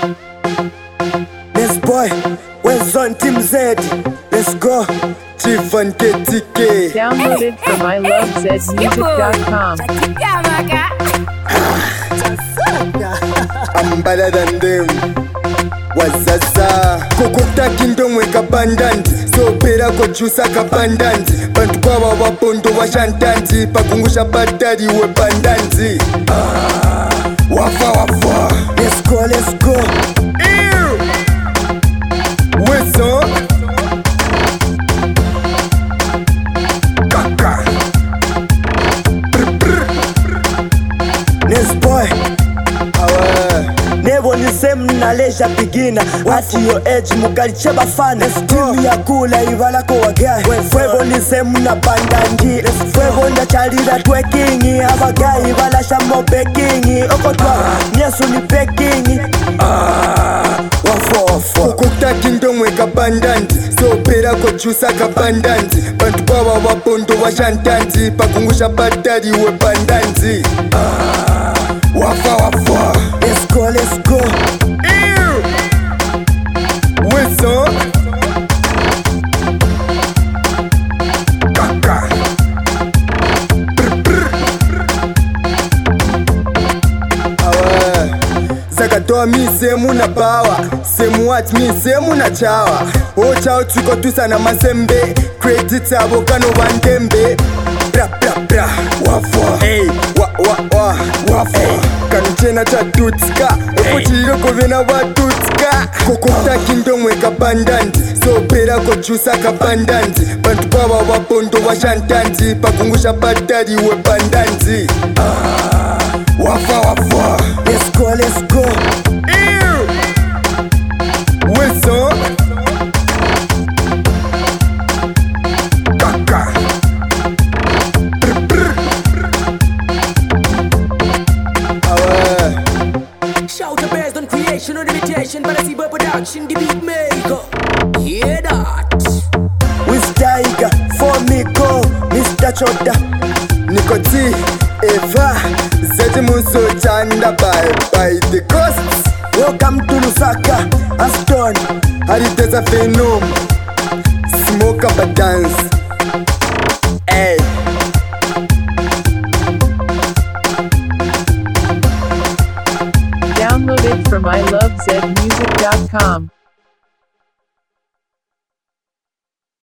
This boy, where's on Team Z? Let's go. Chief and KTK. Downloaded from ilovezmusic.com. I'm better than them. Wazaza kokokta kindomwe kapandanti sopera kochusa kapandanti bantu kwaba wapondo washantanti pakungusha batari wepandanti wafa let's go weso kaka this boy Nevo ni same nalesha pigina At your age mukaliche bafana Timu ya kula ivala kwa gai Fwevo ni same na pandangi Fwevo nda chalira twekingi Abagai ivala shamo pekingi Okotwa nyesu ni pekingi Wafo Kukukta kindomwe kapandanti Sopera kochusa kapandanti Bantu bawa wapondo washantanti Pakungusha batari wepandanti Wafa let's go Weso Kaka Zakatoa mi semu na bawa Semu wat mi semu na chawa Ochao tuko tusa na masembe Credit abokano wandembe Bra bra bra Wafwa Hey Wafwa hey. Kanchena cha tutska Epochiro kovena wa tutska Kokokta kindomwe kapandanti Sopera kochusa kapandanti Bantu bawa wapondo washantanti Pakungusha batari wepandanti Wafa let's go Weso Kaka Shout the based on creation or imitation, but I see by production the beat maker. Hear that? With Tiger, for Miko, Mr. Choda, Nikoti, Eva, Zetimuso Chanda by the coasts. Welcome to Lusaka, Aston, Hariteza Phenom, Smoke up a dance.